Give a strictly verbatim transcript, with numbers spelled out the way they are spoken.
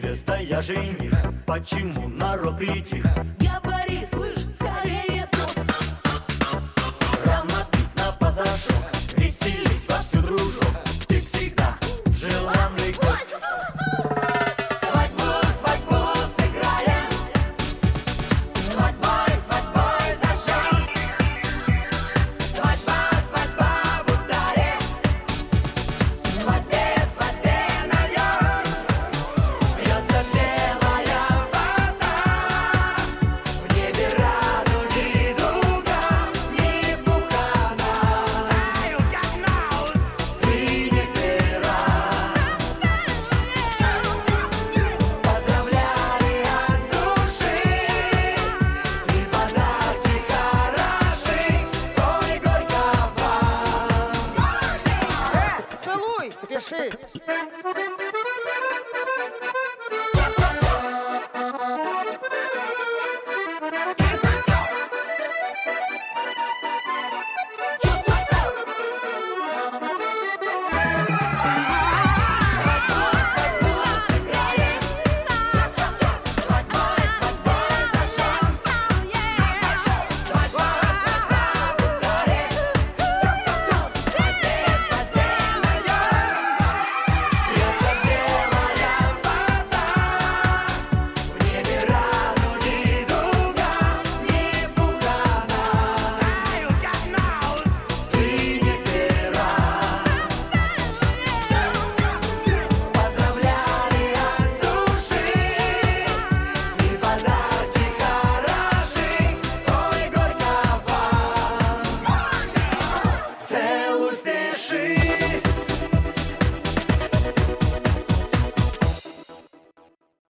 невеста, я жених. Почему народ притих? Говори, слышь, скорее тост. Романтично позашел, веселись вовсю, дружок. Ты всегда желанный гость. Свадьбу, свадьбу сыграем. Свадьбой, свадьбой зажжем. Свадьба, свадьба в ударе. Свадьбе, свадьбе нальем. Смеется белая фата. В небе радуги дуга. Не бухана и не пера. Поздравляли от души. И подарки хороши. Ой, горько вам. Целуй, спеши. Свадьба,